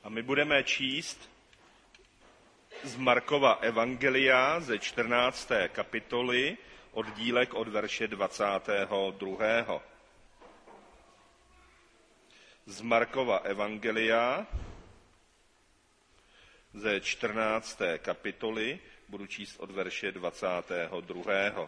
A my budeme číst z Markova evangelia ze 14. kapitoly oddílek od verše 22. Z Markova evangelia ze 14. kapitoly budu číst od verše 22.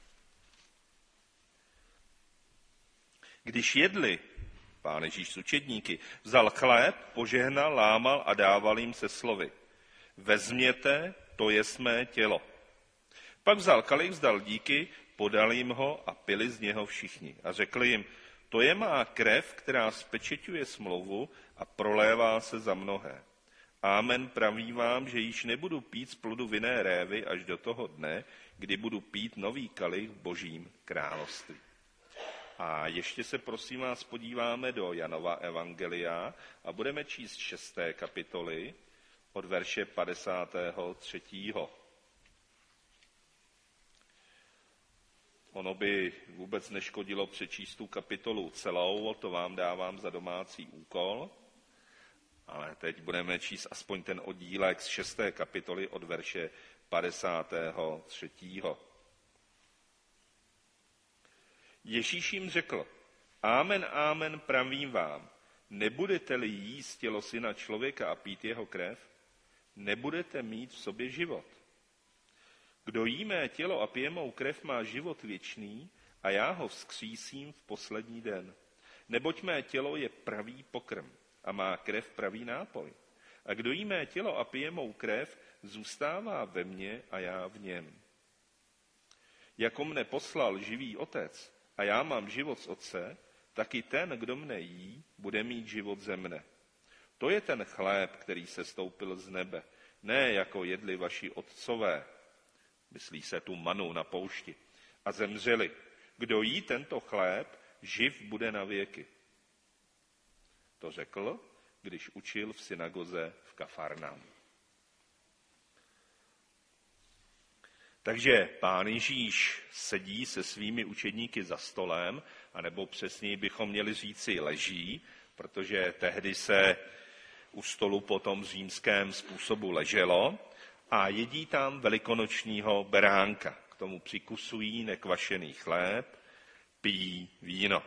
Když jedli, Pán Ježíš s učedníky, vzal chléb, požehnal, lámal a dával jim se slovy: Vezměte, to je mé tělo. Pak vzal kalich, vzdal díky, podal jim ho a pili z něho všichni. A řekl jim: To je má krev, která spečeťuje smlouvu a prolévá se za mnohé. Amen, pravím vám, že již nebudu pít z plodu vinné révy až do toho dne, kdy budu pít nový kalich v Božím království. A ještě se prosím vás podíváme do Janova evangelia a budeme číst 6. kapitoly od verše 53. Ono by vůbec neškodilo přečíst tu kapitolu celou, to vám dávám za domácí úkol, ale teď budeme číst aspoň ten oddílek z 6. kapitoly od verše 53. Ježíš jim řekl: Amen, amen, pravím vám, nebudete-li jíst tělo Syna člověka a pít jeho krev, nebudete mít v sobě život. Kdo jí mé tělo a pije mou krev, má život věčný a já ho vzkřísím v poslední den. Neboť mé tělo je pravý pokrm a má krev pravý nápoj. A kdo jí mé tělo a pije mou krev, zůstává ve mně a já v něm. Jako mne poslal živý Otec a já mám život z Otce, tak i ten, kdo mne jí, bude mít život ze mne. To je ten chléb, který se stoupil z nebe, ne jako jedli vaši otcové, myslí se tu manu na poušti, a zemřeli. Kdo jí tento chléb, živ bude na věky. To řekl, když učil v synagoze v Kafarnaum. Takže Pán Ježíš sedí se svými učedníky za stolem, anebo přesněji bychom měli říci leží, protože tehdy se u stolu po tom římském způsobu leželo, a jedí tam velikonočního beránka. K tomu přikusují nekvašený chléb, pijí víno.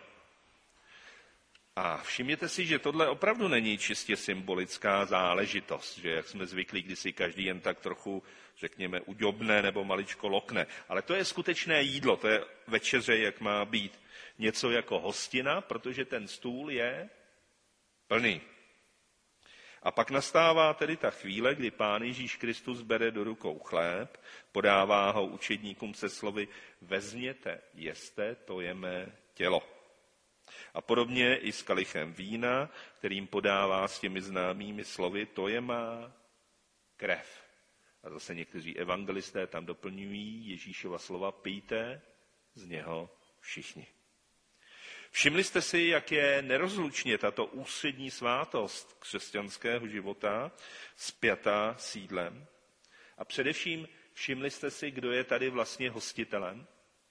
A všimněte si, že tohle opravdu není čistě symbolická záležitost, že jak jsme zvyklí, když si každý jen tak trochu, řekněme, uďobne nebo maličko lokne. Ale to je skutečné jídlo, to je večeře, jak má být. Něco jako hostina, protože ten stůl je plný. A pak nastává tedy ta chvíle, kdy Pán Ježíš Kristus bere do rukou chléb, podává ho učedníkům se slovy: Vezměte, jeste, to je mé tělo. A podobně i s kalichem vína, kterým podává s těmi známými slovy: To je má krev. A zase někteří evangelisté tam doplňují Ježíšova slova: Pijte z něho všichni. Všimli jste si, jak je nerozlučně tato ústřední svátost křesťanského života spjatá s jídlem? A především všimli jste si, kdo je tady vlastně hostitelem?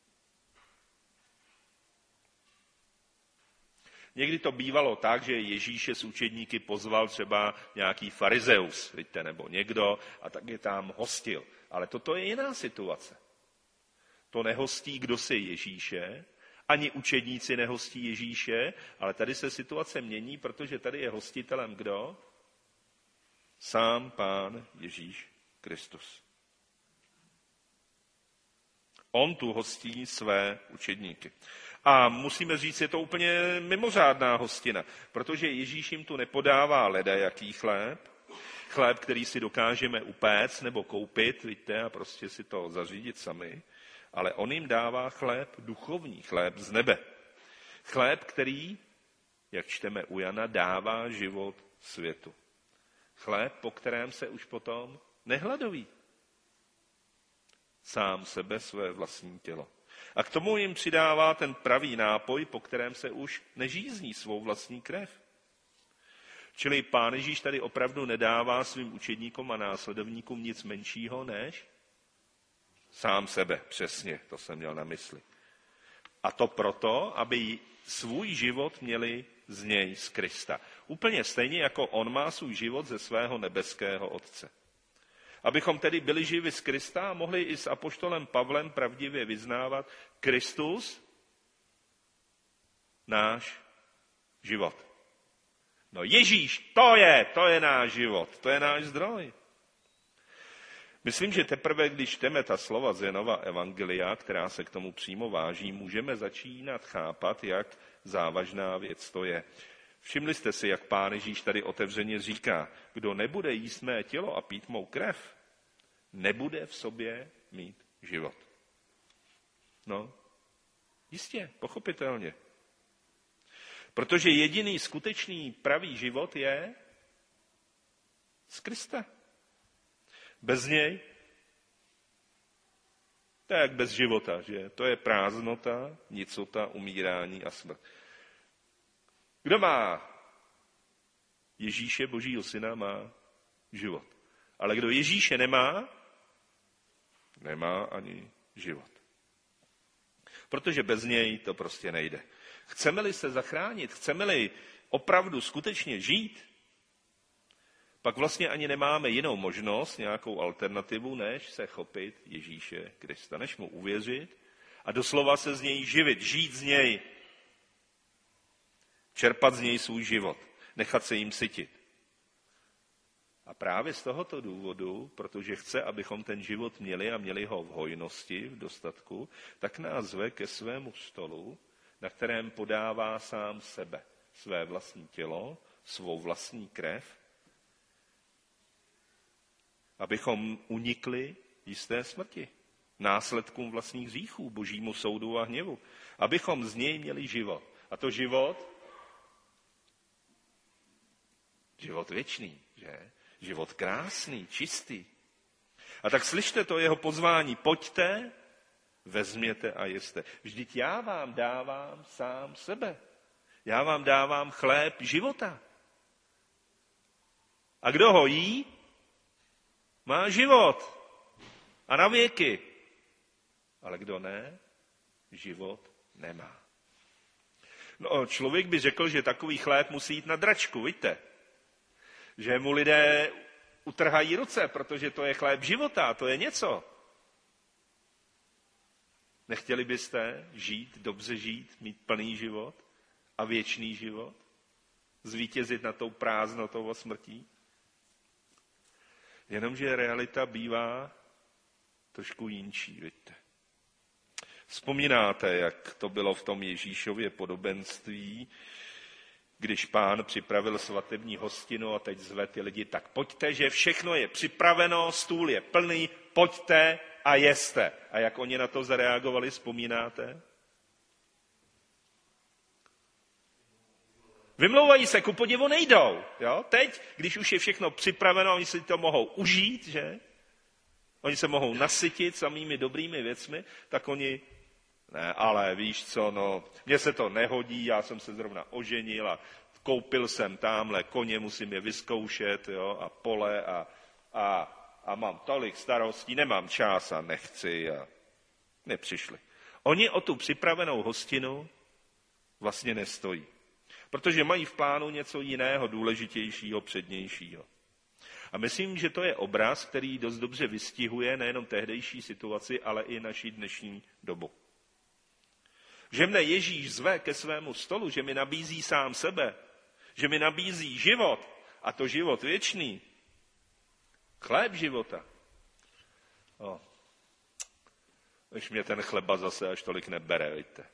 Někdy to bývalo tak, že Ježíše s učedníky pozval třeba nějaký farizeus, víte, nebo někdo, a tak je tam hostil. Ale toto je jiná situace. To nehostí kdo si Ježíše, ani učedníci nehostí Ježíše, ale tady se situace mění, protože tady je hostitelem kdo? Sám Pán Ježíš Kristus. On tu hostí své učedníky. A musíme říct, je to úplně mimořádná hostina, protože Ježíš jim tu nepodává ledajaký chléb, chléb, který si dokážeme upéct nebo koupit, víte, a prostě si to zařídit sami, ale on jim dává chléb duchovní, chléb z nebe. Chléb, který, jak čteme u Jana, dává život světu. Chléb, po kterém se už potom nehladoví. Sám sebe, své vlastní tělo. A k tomu jim přidává ten pravý nápoj, po kterém se už nežízní, svou vlastní krev. Čili Pán Ježíš tady opravdu nedává svým učedníkům a následovníkům nic menšího než sám sebe, přesně, to jsem měl na mysli. A to proto, aby svůj život měli z něj, z Krista. Úplně stejně, jako on má svůj život ze svého nebeského Otce. Abychom tedy byli živi z Krista a mohli i s apoštolem Pavlem pravdivě vyznávat Kristus, náš život. No Ježíš, to je náš život, to je náš zdroj. Myslím, že teprve, když čteme ta slova z Janova evangelia, která se k tomu přímo váží, můžeme začínat chápat, jak závažná věc to je. Všimli jste si, jak Pán Ježíš tady otevřeně říká, kdo nebude jíst mé tělo a pít mou krev, nebude v sobě mít život. No, jistě, pochopitelně. Protože jediný skutečný pravý život je z Krista. Bez něj to je jak bez života, že? To je prázdnota, nicota, umírání a smrt. Kdo má Ježíše, Božího syna, má život. Ale kdo Ježíše nemá, nemá ani život. Protože bez něj to prostě nejde. Chceme-li se zachránit, chceme-li opravdu skutečně žít, pak vlastně ani nemáme jinou možnost, nějakou alternativu, než se chopit Ježíše Krista, než mu uvěřit a doslova se z něj živit, žít z něj, čerpat z něj svůj život, nechat se jim sytit. A právě z tohoto důvodu, protože chce, abychom ten život měli a měli ho v hojnosti, v dostatku, tak nás zve ke svému stolu, na kterém podává sám sebe, své vlastní tělo, svou vlastní krev, abychom unikli jisté smrti, následkům vlastních hříchů, božímu soudu a hněvu, abychom z něj měli život. A to život věčný, že? Život krásný, čistý. A tak slyšte to jeho pozvání, pojďte, vezměte a jeste. Vždyť já vám dávám sám sebe. Já vám dávám chléb života. A kdo ho jí, má život. A na věky. Ale kdo ne, život nemá. No, člověk by řekl, že takový chléb musí jít na dračku, víte? Že mu lidé utrhají ruce, protože to je chléb života, to je něco. Nechtěli byste žít, dobře žít, mít plný život a věčný život? Zvítězit nad tou prázdnotou a smrtí? Jenomže realita bývá trošku jinčí, víte. Vzpomínáte, jak to bylo v tom Ježíšově podobenství, když Pán připravil svatební hostinu a teď zve ty lidi, tak pojďte, že všechno je připraveno, stůl je plný, pojďte a jeste. A jak oni na to zareagovali, vzpomínáte? Vymlouvají se, ku podivu nejdou. Jo? Teď, když už je všechno připraveno, oni si to mohou užít, že? Oni se mohou nasytit samými dobrými věcmi, tak oni, ne, ale víš co, no, mně se to nehodí, já jsem se zrovna oženil a koupil jsem tamhle koně, musím je vyzkoušet, jo, a pole a mám tolik starostí, nemám čas a nechci a nepřišli. Oni o tu připravenou hostinu vlastně nestojí, protože mají v plánu něco jiného, důležitějšího, přednějšího. A myslím, že to je obraz, který dost dobře vystihuje nejenom tehdejší situaci, ale i naši dnešní dobu. Že mne Ježíš zve ke svému stolu, že mi nabízí sám sebe, že mi nabízí život, a to život věčný, chléb života. Když mě ten chleba zase až tolik nebere, víte.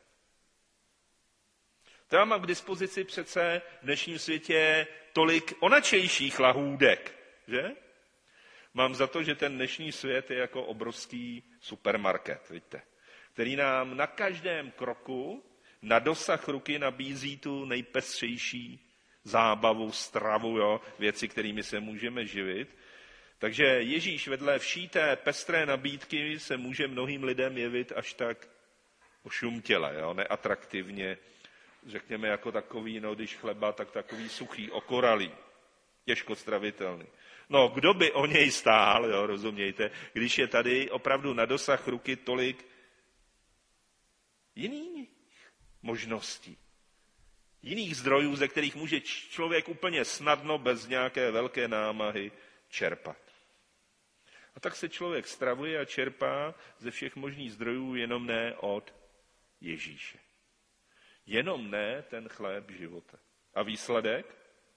To já mám k dispozici přece v dnešním světě tolik onačejších lahůdek, že? Mám za to, že ten dnešní svět je jako obrovský supermarket, víte, který nám na každém kroku na dosah ruky nabízí tu nejpestřejší zábavu, stravu, jo, věci, kterými se můžeme živit. Takže Ježíš vedle vší té pestré nabídky se může mnohým lidem jevit až tak ošumtěle, jo, neatraktivně, řekněme jako takový, no když chleba, tak takový suchý, okoralý, těžko stravitelný. No, kdo by o něj stál, jo, rozumějte, když je tady opravdu na dosah ruky tolik jiných možností. jiných zdrojů, ze kterých může člověk úplně snadno, bez nějaké velké námahy, čerpat. A tak se člověk stravuje a čerpá ze všech možných zdrojů, jenom ne od Ježíše. Jenom ne ten chléb života. A výsledek?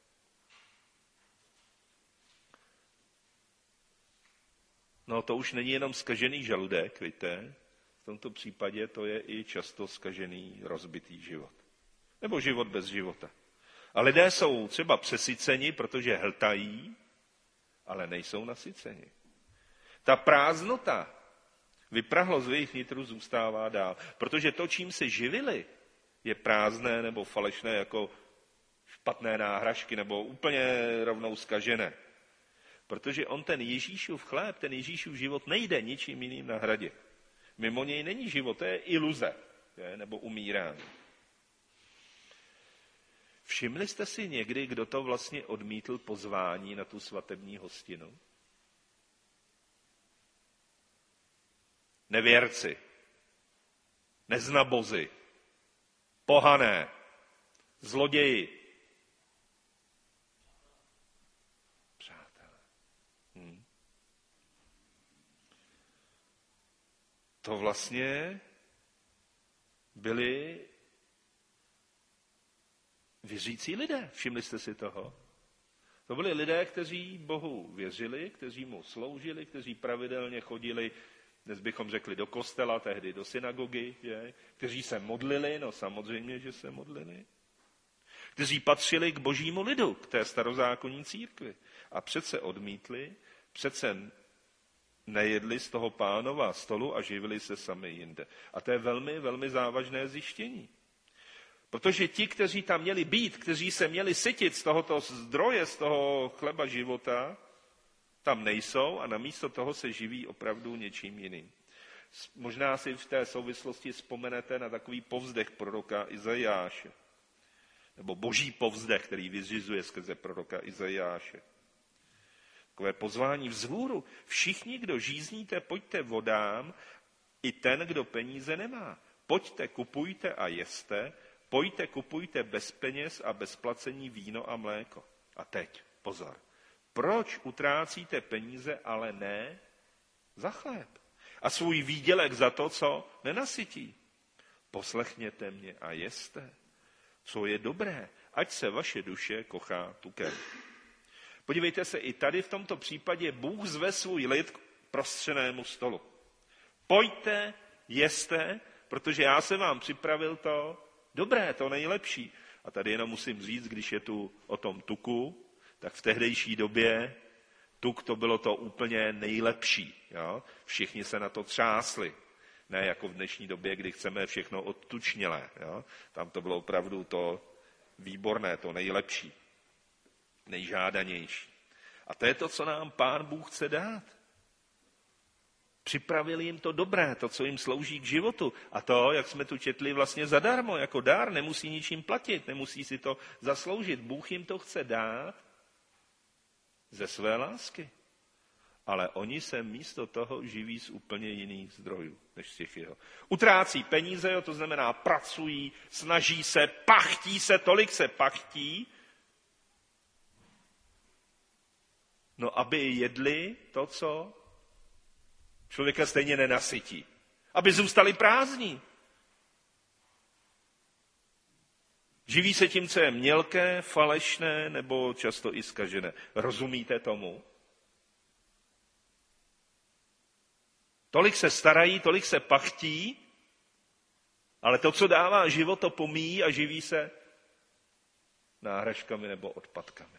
No to už není jenom zkažený žaludek, víte? V tomto případě to je i často zkažený, rozbitý život. Nebo život bez života. A lidé jsou třeba přesyceni, protože hltají, ale nejsou nasyceni. Ta prázdnota, vyprahlost v jejich nitru zůstává dál. Protože to, čím se živili, je prázdné nebo falešné jako špatné náhražky nebo úplně rovnou zkažené. Protože on ten Ježíšův chléb, ten Ježíšův život nejde ničím jiným nahradit. Mimo něj není život, to je iluze, nebo umírání. Všimli jste si někdy, kdo to vlastně odmítl pozvání na tu svatební hostinu? Nevěrci, neznabozi, pohané, zloději. Přátelé. To vlastně byli věřící lidé. Všimli jste si toho? To byli lidé, kteří Bohu věřili, kteří mu sloužili, kteří pravidelně chodili, dnes bychom řekli do kostela, tehdy do synagogy, kteří se modlili, no samozřejmě, že se modlili, kteří patřili k božímu lidu, k té starozákonní církvi. A přece odmítli, přece nejedli z toho Pánova stolu a živili se sami jinde. A to je velmi, velmi závažné zjištění. Protože ti, kteří tam měli být, kteří se měli sytit z tohoto zdroje, z toho chleba života, tam nejsou a namísto toho se živí opravdu něčím jiným. Možná si v té souvislosti vzpomenete na takový povzdech proroka Izajáše. Nebo boží povzdech, který vyřizuje skrze proroka Izajáše. Takové pozvání vzhůru. Všichni, kdo žízníte, pojďte vodám, i ten, kdo peníze nemá. Pojďte, kupujte a jeste, pojďte, kupujte bez peněz a bez placení víno a mléko. A teď, pozor. Proč utrácíte peníze, ale ne za chléb? A svůj výdělek za to, co nenasytí. Poslechněte mě a jeste, co je dobré, ať se vaše duše kochá tukem. Podívejte se, i tady v tomto případě Bůh zve svůj lid k prostřenému stolu. Pojďte, jeste, protože já jsem vám připravil to dobré, to nejlepší. A tady jenom musím říct, když je tu o tom tuku, tak v tehdejší době tuk to bylo to úplně nejlepší. Jo? Všichni se na to třásli. Ne jako v dnešní době, kdy chceme všechno odtučnělé. Jo? Tam to bylo opravdu to výborné, to nejlepší, nejžádanější. A to je to, co nám Pán Bůh chce dát. Připravil jim to dobré, to, co jim slouží k životu. A to, jak jsme tu četli, vlastně zadarmo, jako dár, nemusí ničím platit, nemusí si to zasloužit. Bůh jim to chce dát ze své lásky. Ale oni se místo toho živí z úplně jiných zdrojů, než z těch jeho. Utrácí peníze, to znamená pracují, snaží se, pachtí se, tolik se pachtí, no aby jedli to, co člověka stejně nenasytí. Aby zůstali prázdní. Živí se tím, co je mělké, falešné nebo často i zkažené. Rozumíte tomu? Tolik se starají, tolik se pachtí, ale to, co dává život, to pomíjí a živí se náhražkami nebo odpadkami.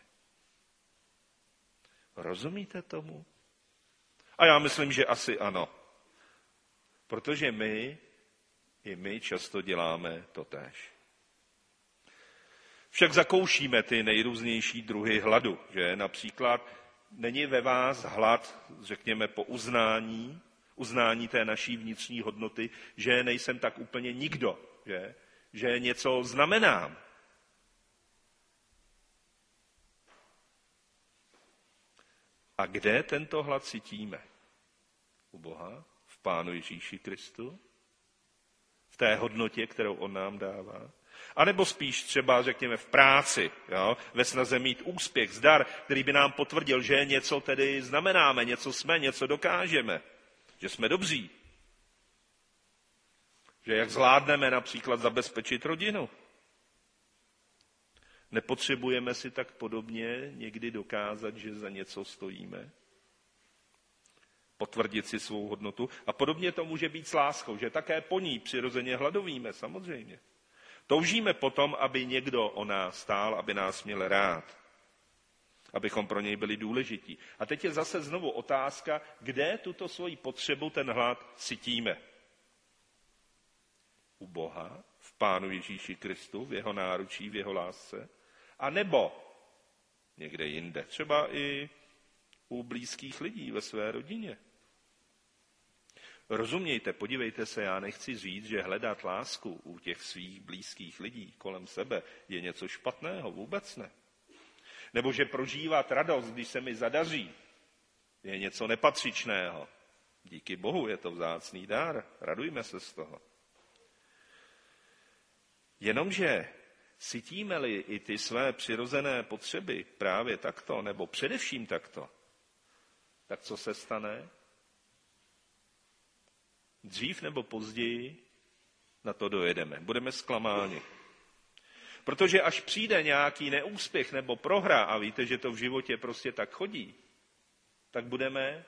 Rozumíte tomu? A já myslím, že asi ano. Protože i my často děláme totéž. Však zakoušíme ty nejrůznější druhy hladu, že například není ve vás hlad, řekněme, po uznání té naší vnitřní hodnoty, že nejsem tak úplně nikdo, že něco znamenám. A kde tento hlad cítíme? U Boha, v Pánu Ježíši Kristu, v té hodnotě, kterou on nám dává. A nebo spíš třeba, řekněme, v práci, jo? Ve snaze mít úspěch, zdar, který by nám potvrdil, že něco tedy znamenáme, něco jsme, něco dokážeme, že jsme dobří. Že jak zvládneme například zabezpečit rodinu. Nepotřebujeme si tak podobně někdy dokázat, že za něco stojíme? Potvrdit si svou hodnotu. A podobně to může být s láskou, že také po ní přirozeně hladovíme, samozřejmě. Toužíme potom, aby někdo o nás stál, aby nás měl rád. Abychom pro něj byli důležití. A teď je zase znovu otázka, kde tuto svoji potřebu, ten hlad, cítíme. U Boha, v Pánu Ježíši Kristu, v jeho náručí, v jeho lásce, a nebo někde jinde, třeba i u blízkých lidí ve své rodině. Rozumějte, podívejte se, já nechci říct, že hledat lásku u těch svých blízkých lidí kolem sebe je něco špatného, vůbec ne. Nebo že prožívat radost, když se mi zadaří, je něco nepatřičného. Díky Bohu, je to vzácný dár, radujme se z toho. Jenomže cítíme-li i ty své přirozené potřeby právě takto, nebo především takto, tak co se stane? Dřív nebo později na to dojedeme. Budeme zklamáni. Protože až přijde nějaký neúspěch nebo prohra, a víte, že to v životě prostě tak chodí, tak budeme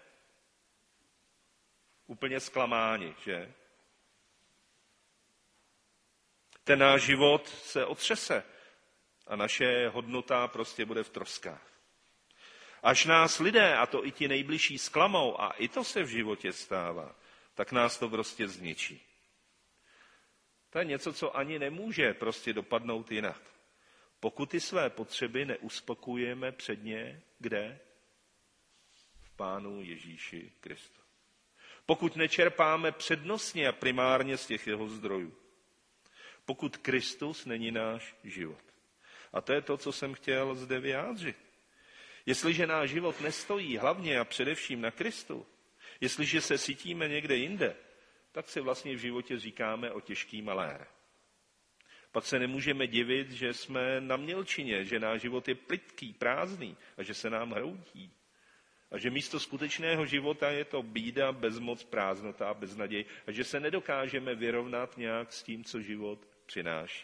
úplně zklamáni, že? Ten náš život se otřese a naše hodnota prostě bude v troskách. Až nás lidé, a to i ti nejbližší, zklamou, a i to se v životě stává, tak nás to prostě zničí. To je něco, co ani nemůže prostě dopadnout jinak. Pokud ty své potřeby neuspokojujeme předně, kde? V Pánu Ježíši Kristu. Pokud nečerpáme přednostně a primárně z těch jeho zdrojů. Pokud Kristus není náš život. A to je to, co jsem chtěl zde vyjádřit. Jestliže náš život nestojí hlavně a především na Kristu, jestliže se cítíme někde jinde, tak si vlastně v životě říkáme o těžký malér. Pak se nemůžeme divit, že jsme na mělčině, že náš život je plytký, prázdný a že se nám hroutí. A že místo skutečného života je to bída, bezmoc, prázdnota, beznaděj a že se nedokážeme vyrovnat nějak s tím, co život přináší.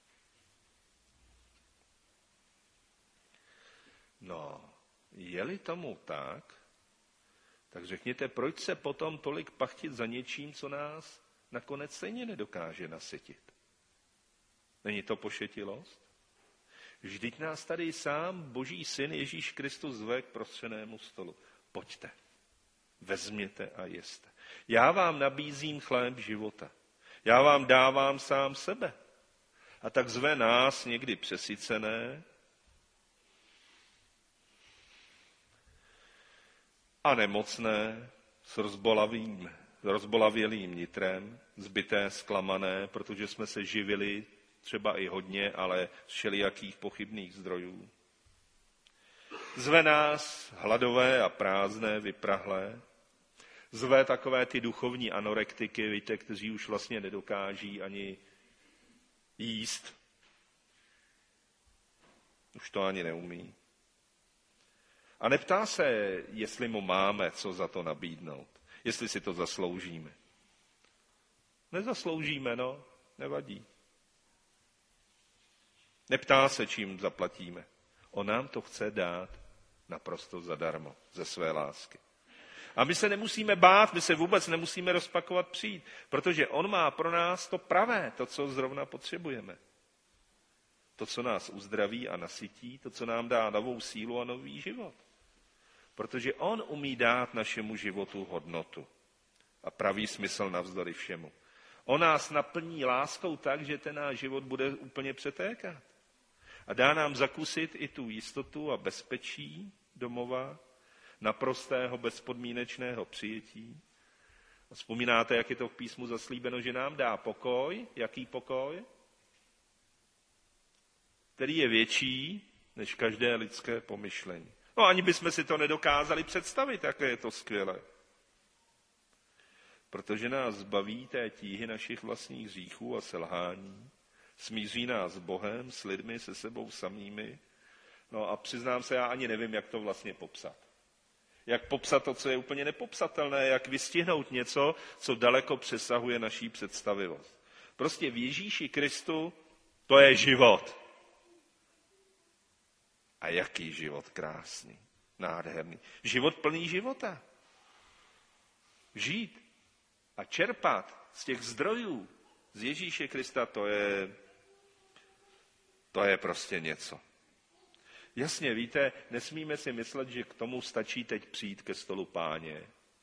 No, je-li tomu tak řekněte, proč se potom tolik pachtit za něčím, co nás nakonec stejně nedokáže nasytit? Není to pošetilost? Vždyť nás tady sám Boží syn Ježíš Kristus zve k prostřenému stolu. Pojďte, vezměte a jeste. Já vám nabízím chléb života. Já vám dávám sám sebe. A tak zve nás někdy přesycené a nemocné s rozbolavělým nitrem, zbité, zklamané, protože jsme se živili třeba i hodně, ale z všelijakých pochybných zdrojů. Zve nás hladové a prázdné, vyprahlé. Zve takové ty duchovní anorektiky, víte, kteří už vlastně nedokáží ani jíst. Už to ani neumí. A neptá se, jestli mu máme co za to nabídnout, jestli si to zasloužíme. Nezasloužíme, no, nevadí. Neptá se, čím zaplatíme. On nám to chce dát naprosto zadarmo, ze své lásky. A my se nemusíme bát, my se vůbec nemusíme rozpakovat přijít, protože on má pro nás to pravé, to, co zrovna potřebujeme. To, co nás uzdraví a nasytí, to, co nám dá novou sílu a nový život. Protože on umí dát našemu životu hodnotu a pravý smysl navzdory všemu. On nás naplní láskou tak, že ten náš život bude úplně přetékat. A dá nám zakusit i tu jistotu a bezpečí domova, naprostého bezpodmínečného přijetí. A vzpomínáte, jak je to v písmu zaslíbeno, že nám dá pokoj. Jaký pokoj? Který je větší než každé lidské pomyšlení. No ani bychom si to nedokázali představit, jaké je to skvělé. Protože nás zbaví té tíhy našich vlastních hříchů a selhání, Smíří nás s Bohem, s lidmi, se sebou samými. No a přiznám se, já ani nevím, jak to vlastně popsat. Jak popsat to, co je úplně nepopsatelné, jak vystihnout něco, co daleko přesahuje naší představivost. Prostě v Ježíši Kristu to je život. A jaký život krásný, nádherný. Život plný života. Žít a čerpat z těch zdrojů z Ježíše Krista, to je prostě něco. Jasně, víte, nesmíme si myslet, že k tomu stačí teď přijít ke stolu Páně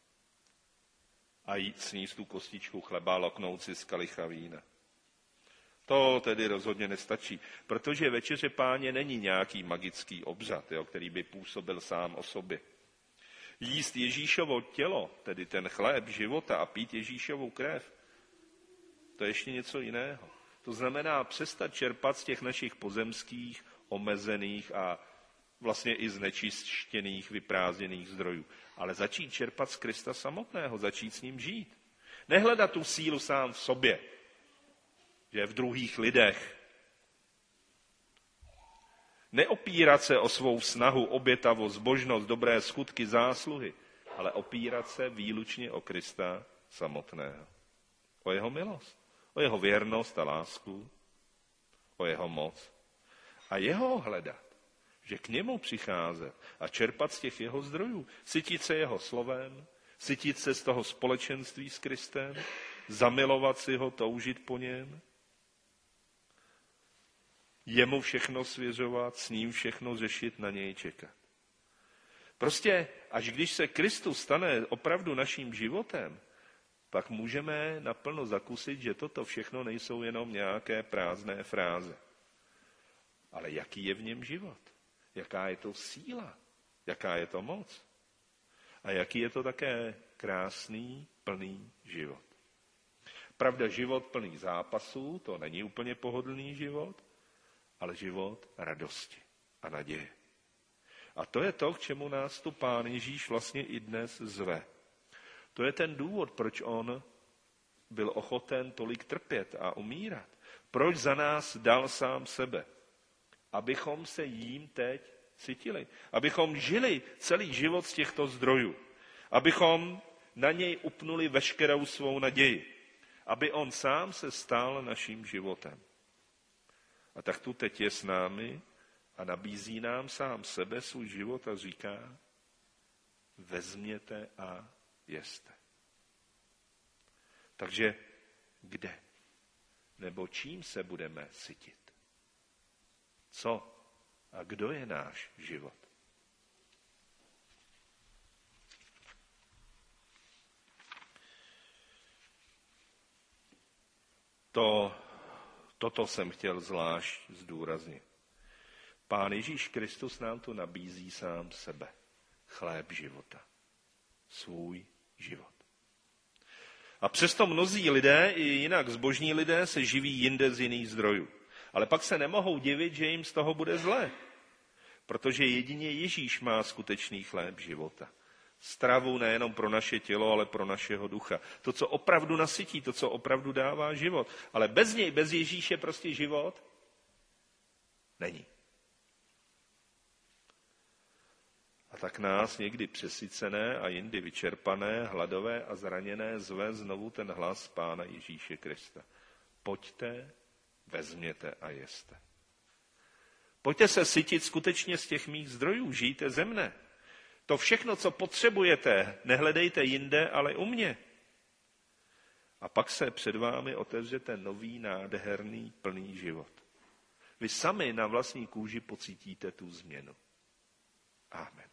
a jít sníst tu kostičku chleba, loknout si z kalicha vína. To tedy rozhodně nestačí, protože večeře Páně není nějaký magický obřad, který by působil sám o sobě. Jíst Ježíšovo tělo, tedy ten chléb života a pít Ježíšovu krev, to je ještě něco jiného. To znamená přestat čerpat z těch našich pozemských, omezených a vlastně i znečištěných, vyprázdněných zdrojů. Ale začít čerpat z Krista samotného, začít s ním žít. Nehledat tu sílu sám v sobě, že v druhých lidech. Neopírat se o svou snahu, obětavost, zbožnost, dobré skutky, zásluhy, ale opírat se výlučně o Krista samotného. O jeho milost, o jeho věrnost a lásku, o jeho moc. A jeho hledat, že k němu přicházet a čerpat z těch jeho zdrojů, sytit se jeho slovem, sytit se z toho společenství s Kristem, zamilovat si ho, toužit po něm, jemu všechno svěřovat, s ním všechno řešit, na něj čekat. Prostě, až když se Kristus stane opravdu naším životem, pak můžeme naplno zakusit, že toto všechno nejsou jenom nějaké prázdné fráze. Ale jaký je v něm život? Jaká je to síla? Jaká je to moc? A jaký je to také krásný, plný život? Pravda, život plný zápasů, to není úplně pohodlný život, ale život radosti a naděje. A to je to, k čemu nás tu Pán Ježíš vlastně i dnes zve. To je ten důvod, proč on byl ochoten tolik trpět a umírat. Proč za nás dal sám sebe. Abychom se jím teď cítili. Abychom žili celý život z těchto zdrojů. Abychom na něj upnuli veškerou svou naději. Aby on sám se stal naším životem. A tak tu teď je s námi a nabízí nám sám sebe, svůj život a říká, vezměte a jeste. Takže kde? Nebo čím se budeme sytit? Co a kdo je náš život? Toto jsem chtěl zvlášť zdůraznit. Pán Ježíš Kristus nám tu nabízí sám sebe. Chléb života. Svůj život. A přesto mnozí lidé, i jinak zbožní lidé, se živí jinde z jiných zdrojů. Ale pak se nemohou divit, že jim z toho bude zlé. Protože jedině Ježíš má skutečný chléb života. Stravu nejenom pro naše tělo, ale pro našeho ducha. To, co opravdu nasytí, to, co opravdu dává život. Ale bez něj, bez Ježíše prostě život není. A tak nás někdy přesycené a jindy vyčerpané, hladové a zraněné zve znovu ten hlas Pána Ježíše Krista. Pojďte, vezměte a jeste. Pojďte se sytit skutečně z těch mých zdrojů, žijte ze mne. To všechno, co potřebujete, nehledejte jinde, ale u mě. A pak se před vámi otevře ten nový, nádherný, plný život. Vy sami na vlastní kůži pocítíte tu změnu. Amen.